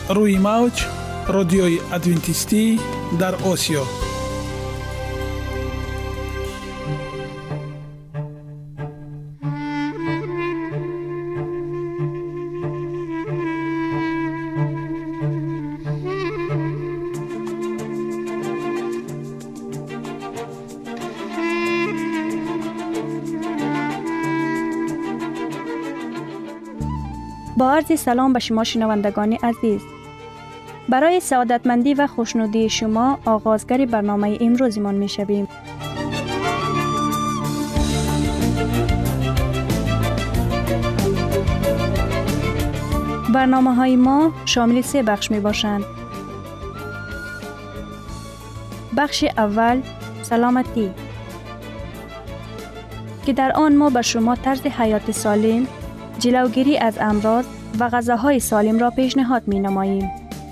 روی موج رادیوی ادوینتیستی در آسیا. با عرض سلام به شما شنوندگان عزیز. برای سعادتمندی و خوشنودی شما آغازگر برنامه امروزمان می شویم. برنامه های ما شامل 3 بخش می باشند. بخش اول سلامتی که در آن ما به شما طرز حیات سالم، جلوگیری از امراض و غذاهای سالم را پیشنهاد می نماییم.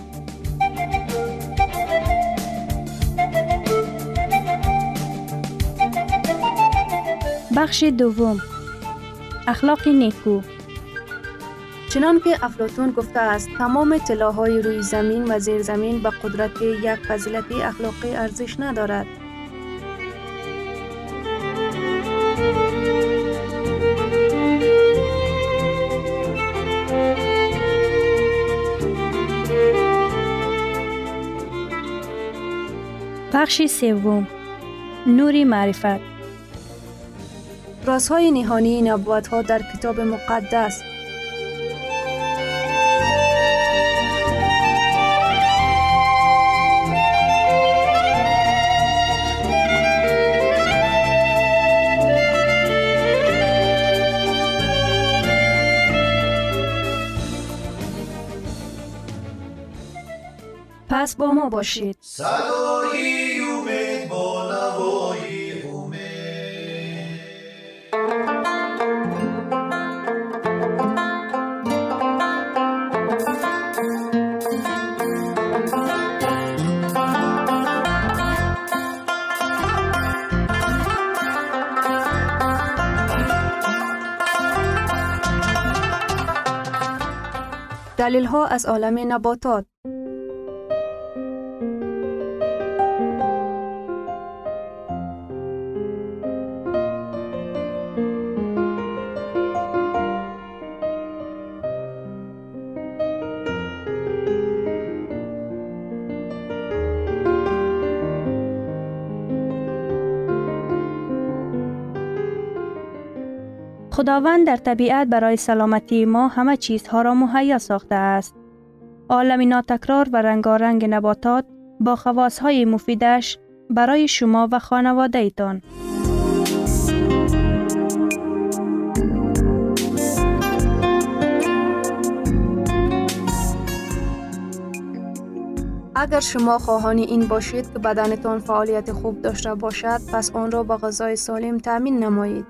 بخش دوم اخلاق نیکو. چنان که افلاطون گفته است تمام طلاهای روی زمین و زیر زمین به قدرت یک فضیلت اخلاقی ارزش ندارد. بخش سوم نور معرفت. رازهای نهانی نبوت‌ها در کتاب مقدس. پس با ما باشید. صدای امید با نوای امید. دلیل ها از عالم نباتات. خداوند در طبیعت برای سلامتی ما همه چیزها را مهیا ساخته است. عالم ناتکرار و رنگارنگ نباتات با خواصهای مفیدش برای شما و خانواده ایتان. اگر شما خواهان این باشید که بدنتان فعالیت خوب داشته باشد، پس آن را با غذای سالم تامین نمایید.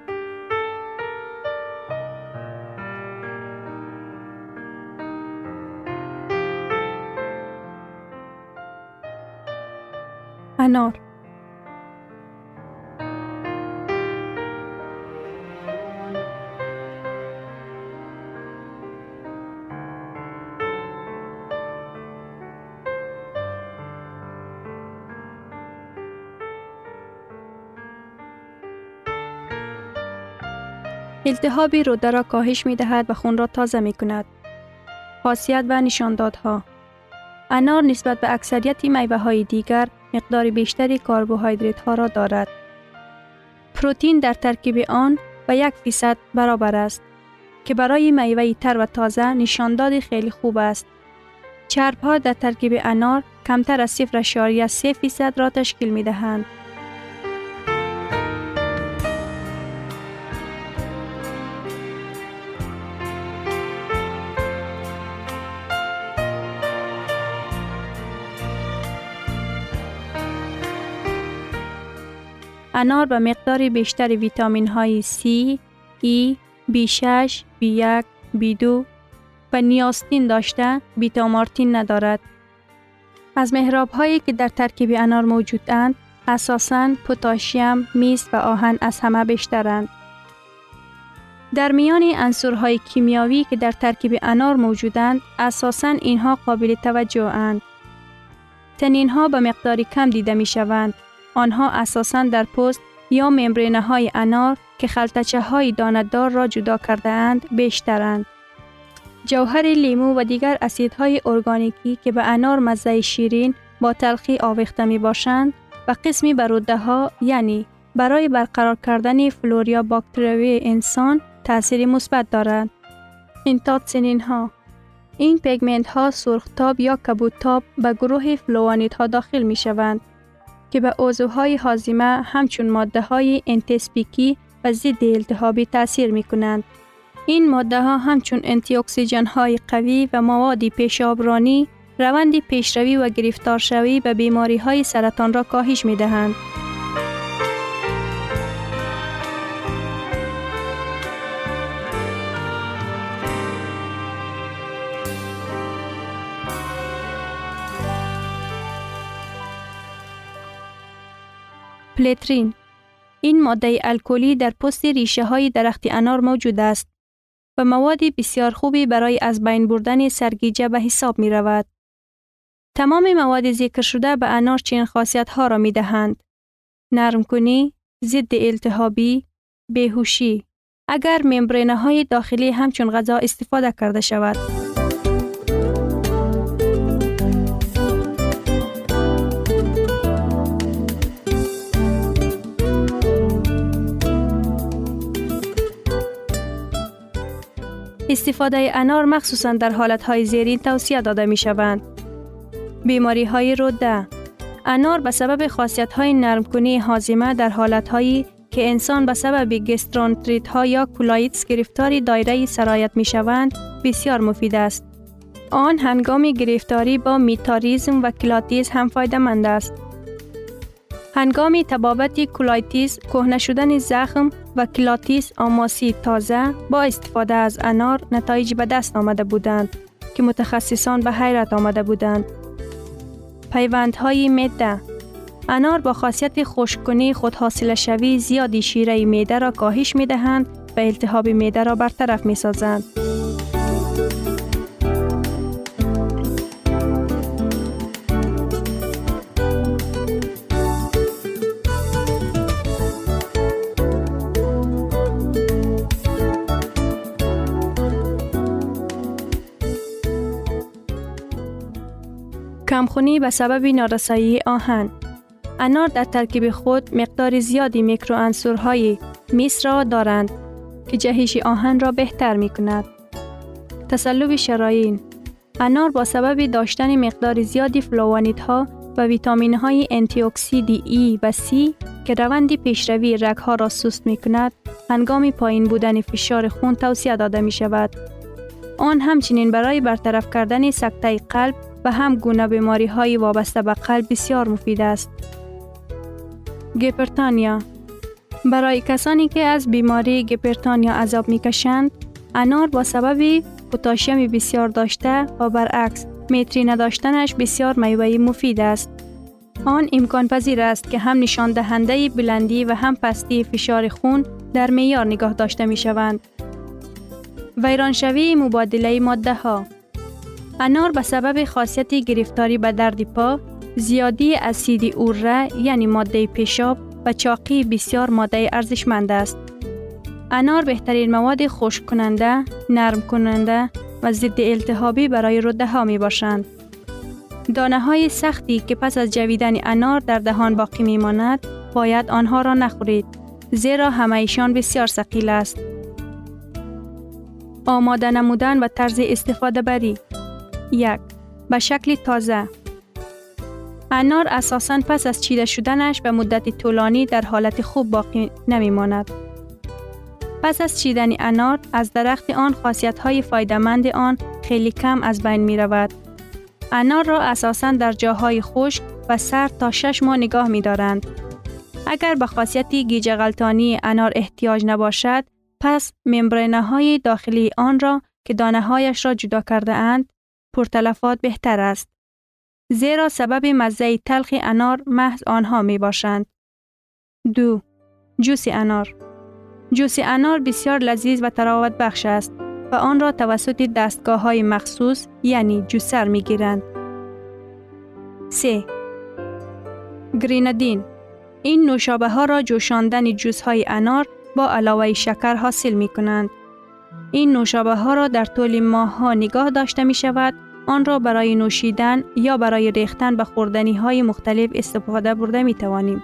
انار. التهاب روده را کاهش می دهد و خون را تازه می کند. خاصیت و نشاندادها. انار نسبت به اکثریت میوه های دیگر مقدار بیشتری کربوهیدرات ها را دارد. پروتئین در ترکیب آن به 1% برابر است که برای میوه تر و تازه نشانداد خیلی خوب است. چرب ها در ترکیب انار کمتر از 0.3% را تشکیل می دهند. انار به مقدار بیشتر ویتامین های C، E، B6، B1، B2 و نیاستین داشته بیتا مارتین ندارد. از محراب هایی که در ترکیب انار موجودند، اساساً پتاسیم، مس و آهن از همه بیشترند. در میان عنصرهای کیمیاوی که در ترکیب انار موجودند، اساساً اینها قابل توجه اند. تنین‌ها به مقدار کم دیده می شوند. آنها اساساً در پوست یا ممبرینه های انار که خلطچه های دانه‌دار را جدا کرده اند بیشترند. جوهر لیمو و دیگر اسیدهای ارگانیکی که به انار مزه شیرین با تلخی آویخته می باشند و قسمی بر روده‌ها، یعنی برای برقرار کردن فلورا باکتریوی انسان تأثیر مثبت دارند. اینتاتسینین‌ها، این پیگمنت ها سرختاب یا کبودتاب به گروه فلوانیدها داخل می شوند که به عضوهای هاضمه همچون ماده های انتیسپیکی و ضد التهابی تأثیر می کنند. این ماده ها همچون انتی اکسیژن های قوی و مواد پیشابرانی روند پیشروی و گرفتارشوی به بیماری های سرطان را کاهش می دهند. پلیترین، این ماده الکلی در پوست ریشه های درخت انار موجود است و مواد بسیار خوبی برای از بین بردن سرگیجه به حساب می رود. تمام مواد ذکر شده به انار چنین خاصیت ها را می دهند: نرم کنی، ضد التهابی، بیهوشی، اگر ممبرینه های داخلی همچون غذا استفاده کرده شود. استفاده انار مخصوصاً در حالتهای زیرین توصیه داده می شوند. بیماری های روده. انار به سبب خاصیت های نرم کنی هاضمه در حالتهایی که انسان به سبب گسترونتریت ها یا کولایتس گرفتاری دایره سرایت می شوند بسیار مفید است. آن هنگام گرفتاری با میتاریزم و کلاتیز هم فایده مند است. هنگام تبابت کولایتیس، کهنه شدن زخم و کلاتیس آماسی تازه با استفاده از انار نتایج به دست آمده بودند که متخصصان به حیرت آمده بودند. پیوندهای معده. انار با خاصیت خشک‌کنی خودحاصل شوی زیادی شیره معده را کاهش می دهند و التهاب معده را برطرف می سازند. کمخونی به سبب نارسایی آهن. انار در ترکیب خود مقدار زیادی میکروعنصرهای مس را دارند که جهش آهن را بهتر می کند. تصلب شرايين. انار با سبب داشتن مقدار زیادی فلوانیدها و ویتامین های انتی اکسیدی ای و سی که روند پیشروی رگ‌ها را سست می کند، هنگام پایین بودن فشار خون توصیه داده می شود. آن همچنین برای برطرف کردن سکته قلب و هم گونه بیماری های وابسته به قلب بسیار مفید است. گیپرتانیا. برای کسانی که از بیماری گیپرتانیا عذاب می کشند، انار با سبب پتاسیم بسیار داشته و برعکس متری نداشتنش بسیار میوه مفید است. آن امکان پذیر است که هم نشان دهنده بلندی و هم پستی فشار خون در معیار نگاه داشته می شوند. ویرانشوی مبادله ماده ها. انار به سبب خاصیت گرفتاری به درد پا، زیادی اسید اوره یعنی ماده پیشاب و چاقی بسیار ماده ارزشمند است. انار بهترین مواد خشک کننده، نرم کننده و ضد التهابی برای روده ها می باشند. دانه های سختی که پس از جویدن انار در دهان باقی می ماند، باید آنها را نخورید، زیرا همه ایشان بسیار ثقیل است. آماده نمودن و طرز استفاده بری. 1. به شکل تازه. انار اساساً پس از چیده شدنش به مدت طولانی در حالت خوب باقی نمی ماند. پس از چیدن انار از درخت آن خاصیت‌های فایده‌مند آن خیلی کم از بین می رود. انار را اساساً در جاهای خشک و سرد تا 6 ماه نگاه می دارند. اگر به خاصیت گیج غلطانی انار احتیاج نباشد، پس ممبرینه‌های داخلی آن را که دانه‌هایش را جدا کرده اند، پرتلفات بهتر است. زیرا سبب مزه تلخ انار محض آنها می باشند. 2. جوس انار. جوس انار بسیار لذیذ و تراوت بخش است و آن را توسط دستگاه‌های مخصوص یعنی جوسر می‌گیرند. 3. گرینادین. این نوشابه‌ها را جوشاندن جوس‌های انار با علاوه شکر حاصل می‌کنند. این نوشابه‌ها را در طول ماه‌ها نگاه داشته می‌شود. آن را برای نوشیدن یا برای ریختن به خوردنی‌های مختلف استفاده برده می‌توانیم.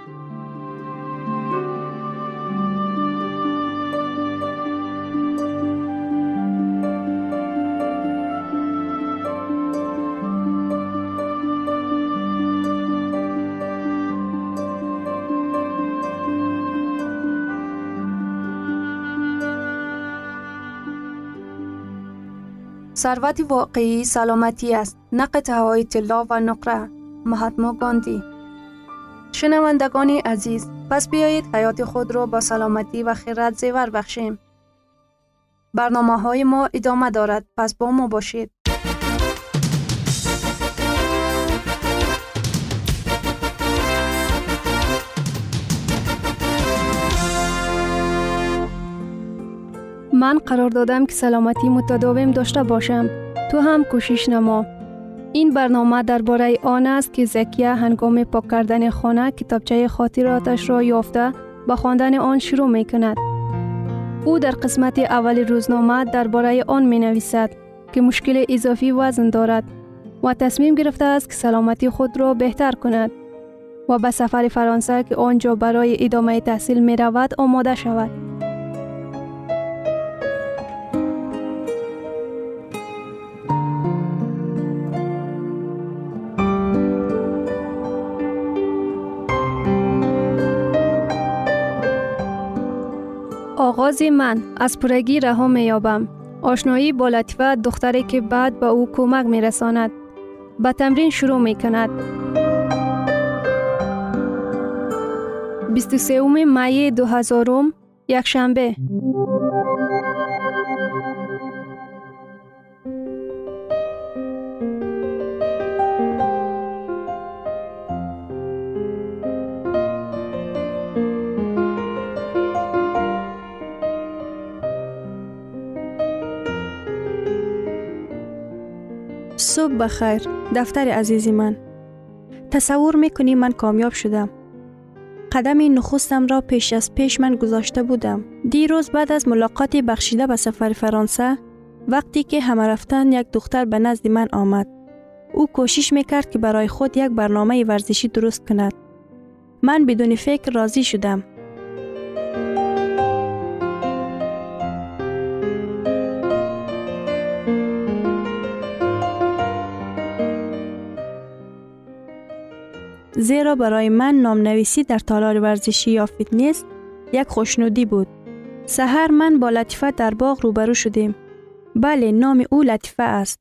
ثروت واقعی سلامتی است، نه قطعه‌های طلا و نقره. مهاتما گاندی. شنوندگان عزیز، پس بیایید حیات خود را با سلامتی و خیرات زیور بخشیم. برنامه‌های ما ادامه دارد، پس با ما باشید. من قرار دادم که سلامتی متداوم داشته باشم. تو هم کوشش نما. این برنامه درباره آن است که زکیه هنگام پاک کردن خانه کتابچه خاطراتش را یافته به خواندن آن شروع می کند. او در قسمت اول روزنامه درباره آن می نویسد که مشکل اضافی وزن دارد و تصمیم گرفته است که سلامتی خود را بهتر کند و به سفر فرانسه که آنجا برای ادامه تحصیل می رود آماده شود. آغاز من از پرگی رها می یابم. آشنایی با لطیفه دختری که بعد به او کمک می رساند. به تمرین شروع می کند. 23 می 2000 یک شنبه. صبح بخیر دفتر عزیزی من. تصور میکنی من کامیاب شدم. قدم نخستم را پیش از پیش من گذاشته بودم. دیروز بعد از ملاقاتی بخشیده به سفر فرانسه، وقتی که همه رفتن یک دختر به نزد من آمد. او کوشش میکرد که برای خود یک برنامه ورزشی درست کند. من بدون فکر راضی شدم. زیرا برای من نامنویسی در تالار ورزشی یا فیتنس یک خوشنودی بود. سحر من با لطیفه در باغ روبرو شدیم. بله، نام او لطیفه است.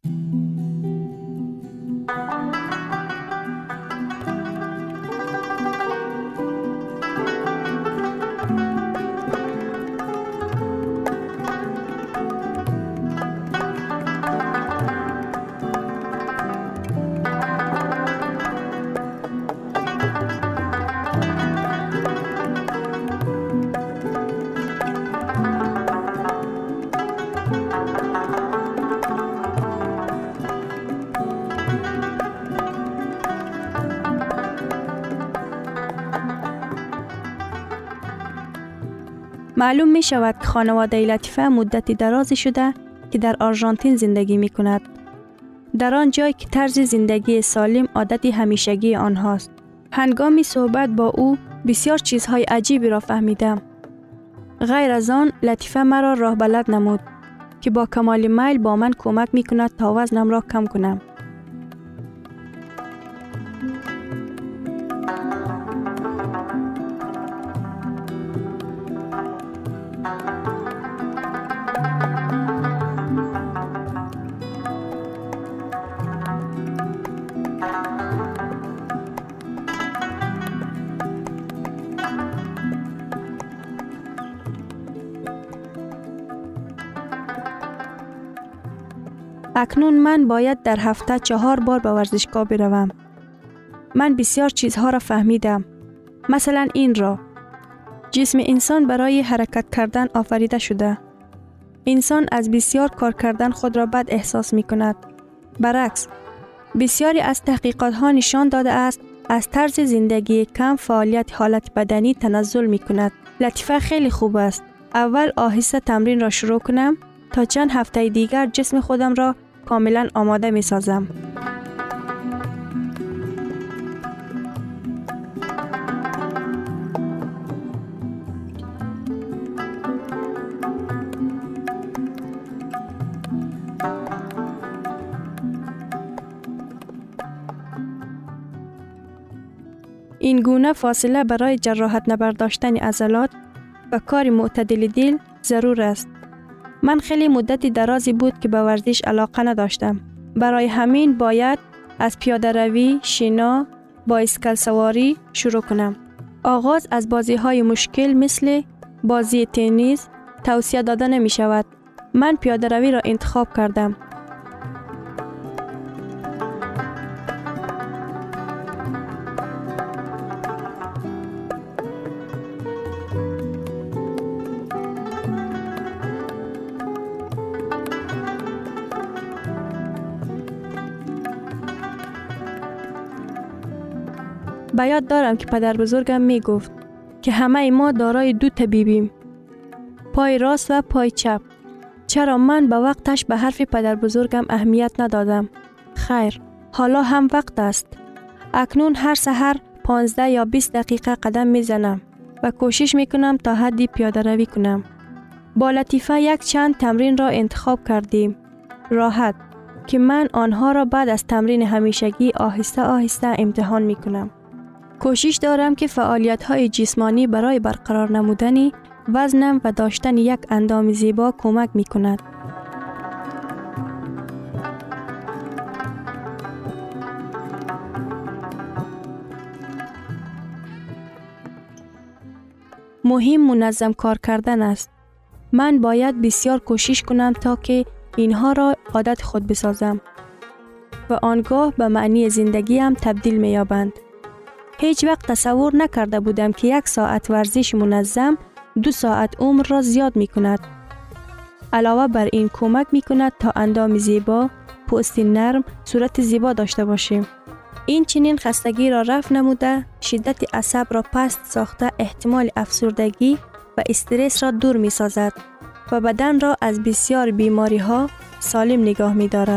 معلوم می شود که خانواده لطیفه مدتی درازی شده که در آرژانتین زندگی می کند. در آن جای که طرز زندگی سالم عادت همیشگی آنهاست. هنگام صحبت با او بسیار چیزهای عجیبی را فهمیدم. غیر از آن لطیفه مرا راه بلد نمود که با کمال میل با من کمک می کند تا وزنم را کم کنم. اکنون من باید در هفته 4 بار به ورزشگاه بروم. من بسیار چیزها را فهمیدم. مثلا این را. جسم انسان برای حرکت کردن آفریده شده. انسان از بسیار کار کردن خود را بد احساس می کند. برعکس، بسیاری از تحقیقات ها نشان داده است از طرز زندگی کم فعالیت حالت بدنی تنزل می کند. لطیفه خیلی خوب است. اول آهسته تمرین را شروع کنم تا چند هفته دیگر جسم خودم را کاملا آماده می سازم. این گونه فاصله برای جراحت نبرداشتن عضلات و کار معتدل دل ضرور است. من خیلی مدتی درازی بود که به ورزش علاقه نداشتم. برای همین باید از پیاده روی، شنا، بایسکل سواری شروع کنم. آغاز از بازی های مشکل مثل بازی تنیس توصیه داده نمی شود. من پیاده روی را انتخاب کردم. به یاد دارم که پدر بزرگم می گفت که همه ما دارای دو طبیبیم، پای راست و پای چپ. چرا من به وقتش به حرف پدر بزرگم اهمیت ندادم؟ خیر، حالا هم وقت است. اکنون هر سحر 15 یا 20 دقیقه قدم می زنم و کوشش می کنم تا حدی پیاده روی کنم. با لطیفه یک چند تمرین را انتخاب کردیم. راحت که من آنها را بعد از تمرین همیشگی آهسته آهسته امتحان می کنم. کوشش دارم که فعالیت‌های جسمانی برای برقرار نمودن وزنم و داشتن یک اندام زیبا کمک می کند. مهم منظم کار کردن است. من باید بسیار کوشش کنم تا که اینها را عادت خود بسازم و آنگاه به معنی زندگیم تبدیل می یابند. هیچ وقت تصور نکرده بودم که 1 ساعت ورزش منظم 2 ساعت عمر را زیاد می کند. علاوه بر این کمک می کند تا اندام زیبا، پوست نرم، صورت زیبا داشته باشیم. این چنین خستگی را رفع نموده، شدت عصب را پست ساخته، احتمال افسردگی و استرس را دور می سازد و بدن را از بسیار بیماری ها سالم نگاه می دارد.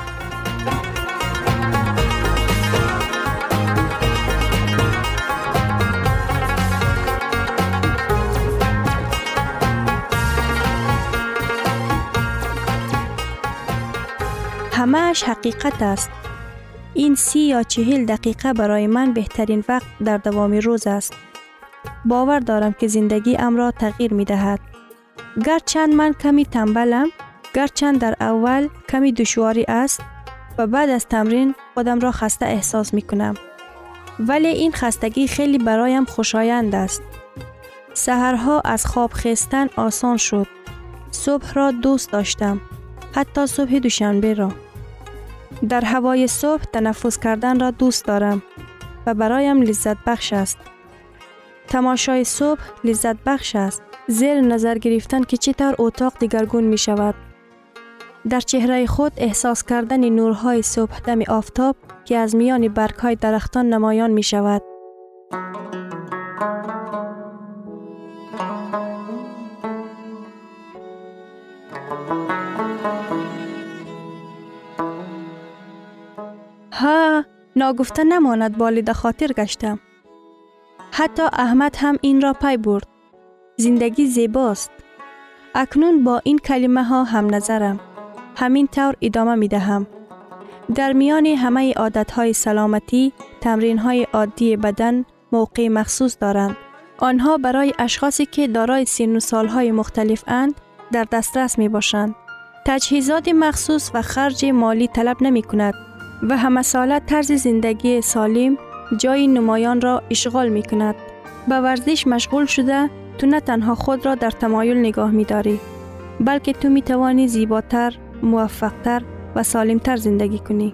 همه‌اش حقیقت است. این 30 یا 40 دقیقه برای من بهترین وقت در دوام روز است. باور دارم که زندگی را تغییر می دهد. گرچند من کمی تنبلم، گرچند در اول کمی دشواری است و بعد از تمرین خودم را خسته احساس می کنم. ولی این خستگی خیلی برایم خوشایند است. سحرها از خواب خیستن آسان شد. صبح را دوست داشتم. حتی صبح دوشنبه را. در هوای صبح تنفس کردن را دوست دارم و برایم لذت بخش است. تماشای صبح لذت بخش است. زیر نظر گرفتن که چطور اتاق دگرگون می شود. در چهره خود احساس کردن نورهای صبح دم آفتاب که از میان برگ‌های درختان نمایان می شود. ناگفته نماند بالید خاطر گشتم. حتی احمد هم این را پی برد. زندگی زیباست. اکنون با این کلمه ها هم نظرم. همین طور ادامه می دهم. در میان همه عادت های سلامتی، تمرین های عادی بدن موقع مخصوص دارند. آنها برای اشخاصی که دارای سن و سالهای مختلف اند در دسترس می باشند. تجهیزات مخصوص و خرج مالی طلب نمی کند و همه ساله طرز زندگی سالم جای نمایان را اشغال می کند. به ورزش مشغول شده تو نه تنها خود را در تمایل نگاه می داری، بلکه تو می توانی زیباتر، موفقتر و سالمتر زندگی کنی.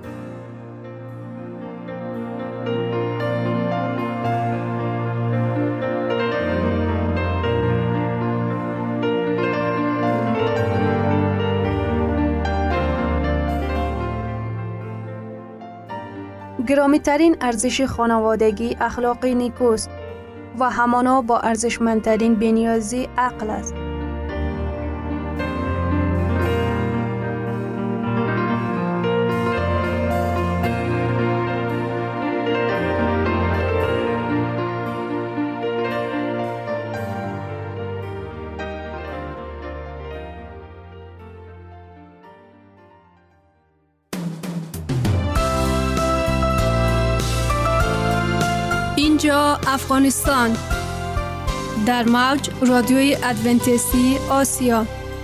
گرامی ترین ارزش خانوادگی اخلاقی نیکوست و همانا با ارزشمندترین بی‌نیازی عقل است. اینجا افغانستان در موج رادیوی ادونتیستی آسیا.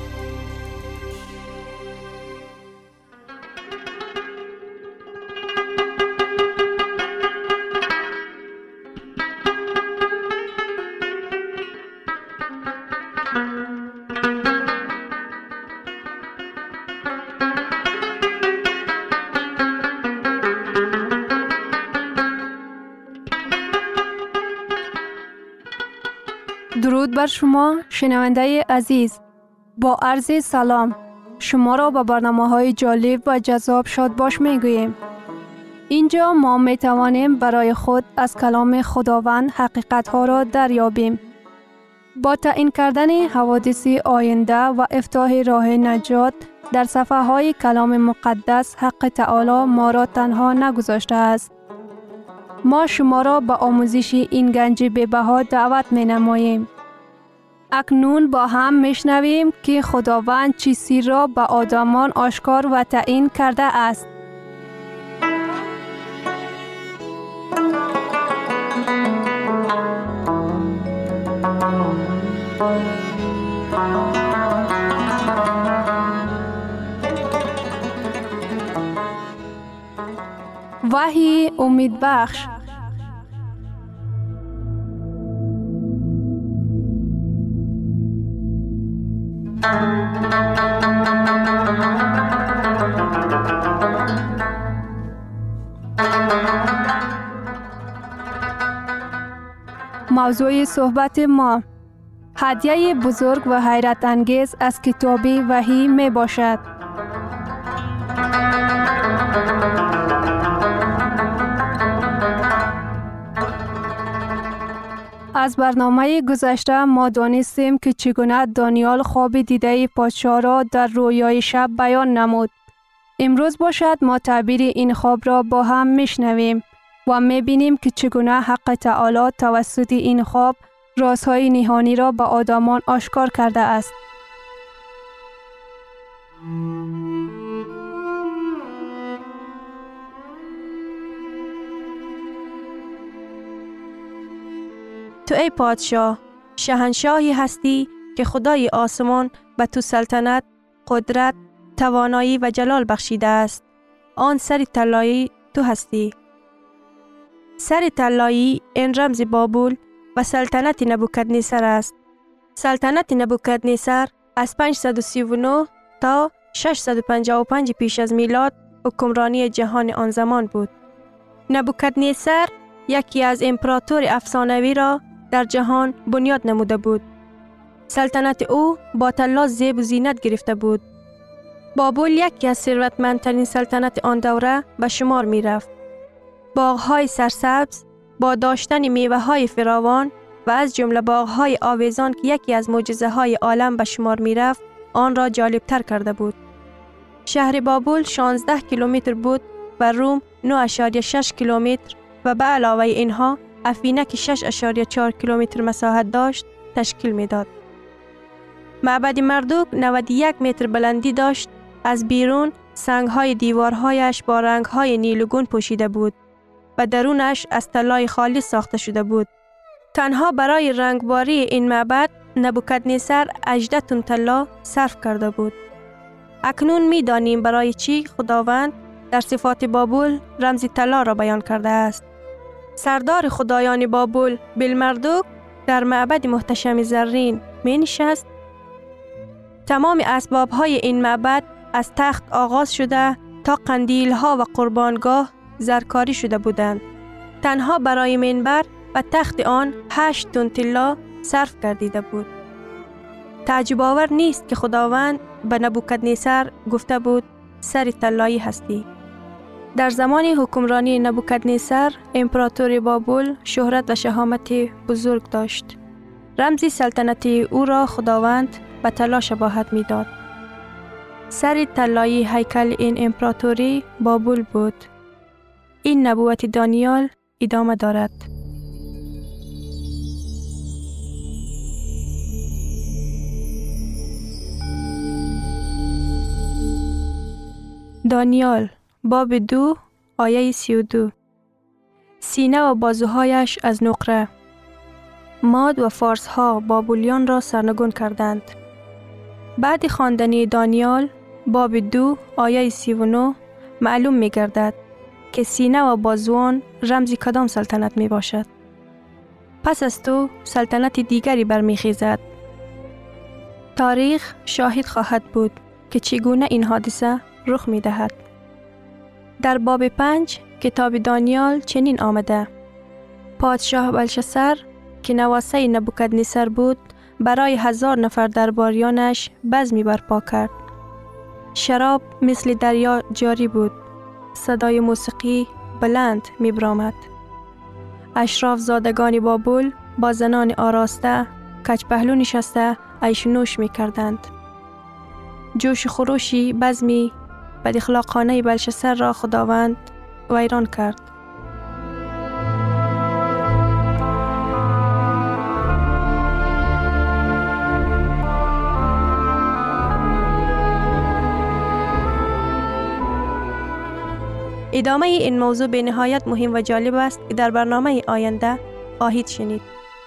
درود بر شما شنونده عزیز. با عرض سلام شما را به برنامه‌های جالب و جذاب شاد باش می‌گوییم. اینجا ما می‌توانیم برای خود از کلام خداوند حقیقت‌ها را دریابیم. با تعیین کردن حوادث آینده و افتتاح راه نجات در صفحه‌های کلام مقدس، حق تعالی ما را تنها نگذاشته است. ما شما را به آموزش این گنج بی‌بها دعوت می‌نماییم. اکنون با هم میشنویم که خداوند چه سیر را به آدمان آشکار و تعیین کرده است. وحی امید بخش. موضوع صحبت ما هدیه بزرگ و حیرت انگیز از کتاب وحی می باشد. از برنامه گذشته ما دانستیم که چگونه دانیال خواب دیده پادشاه را در رویای شب بیان نمود. امروز باشد ما تعبیر این خواب را با هم میشنویم و میبینیم که چگونه حق تعالی توسط این خواب رازهای نهانی را به آدمان آشکار کرده است. تو ای پادشاه، شاهنشاهی هستی که خدای آسمان به تو سلطنت، قدرت، توانایی و جلال بخشیده است. آن سر طلایی تو هستی. سر طلایی این رمز بابل و سلطنت نبوکدنصر است. سلطنت نبوکدنصر از 539 تا 655 پیش از میلاد حکمرانی جهان آن زمان بود. نبوکدنصر یکی از امپراتور افسانوی را در جهان بنیاد نموده بود. سلطنت او با طلا زیب و زینت گرفته بود. بابل یکی از ثروتمندترین سلطنت آن دوره به شمار می رفت. باغ‌های سرسبز با داشتن میوه‌های فراوان و از جمله باغ‌های آویزان که یکی از معجزه‌های عالم به شمار می رفت، آن را جالب‌تر کرده بود. شهر بابل 16 کیلومتر بود و روم 9.6 کیلومتر و به علاوه اینها افینه که 6.4 کیلومتر مساحت داشت تشکیل میداد. معبد مردوک 91 متر بلندی داشت. از بیرون سنگ‌های دیوارهایش با رنگ‌های نیلگون پوشیده بود و درونش از طلای خالص ساخته شده بود. تنها برای رنگباری این معبد نبوکدنصر 18 تن طلا صرف کرده بود. اکنون می‌دانیم برای چی خداوند در صفات بابل رمز طلا را بیان کرده است. سردار خدایان بابل بلمردوک در معبد محتشم زرین می نشست. تمام اسباب‌های این معبد از تخت آغاز شده تا قندیل‌ها و قربانگاه زرکاری شده بودند. تنها برای منبر و تخت آن 8 تن طلا صرف گردیده بود. تعجب آور نیست که خداوند به نبوکدنصر گفته بود سر طلایی هستی. در زمان حکمرانی نبوکدنصر، امپراتور بابل شهرت و شهامت بزرگ داشت. رمز سلطنت او را خداوند به طلا شباهت می داد. سر طلایی هیکل این امپراتوری بابل بود. این نبوت دانیال ادامه دارد. دانیال باب 2 آیه 32. سینه و بازوهایش از نقره. ماد و فارس ها بابلیان را سرنگون کردند. بعد خواندن دانیال باب 2 آیه 39 معلوم می گردد که سینه و بازوان رمز کدام سلطنت می باشد. پس از تو سلطنت دیگری برمی خیزد. تاریخ شاهد خواهد بود که چگونه این حادثه رخ می دهد. در باب 5 کتاب دانیال چنین آمده: پادشاه بلشسر که نواسه نبوکدنصر بود برای 1000 نفر درباریانش بزمی برپا کرد. شراب مثل دریا جاری بود. صدای موسیقی بلند می برآمد. اشراف زادگان بابل با زنان آراسته کج پهلو نشسته عیش و نوش می کردند. جوش خروشی بزمی بد اخلاقانه بلشسر را خداوند ویران کرد. ادامه این موضوع به نهایت مهم و جالب است که در برنامه آینده خواهید شنید.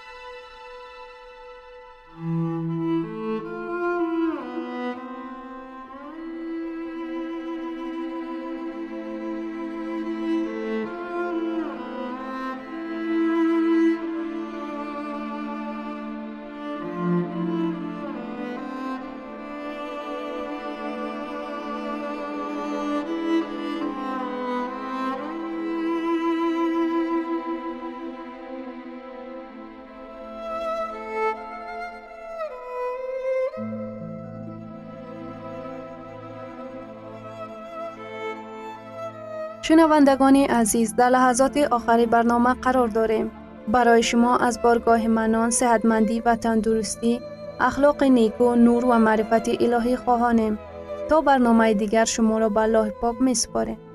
شنوندگان عزیز، در لحظات آخری برنامه قرار داریم. برای شما از بارگاه منان، صحتمندی و تندرستی، اخلاق نیکو، نور و معرفت الهی خواهانیم. تا برنامه دیگر شما را به الله پاک می‌سپاریم.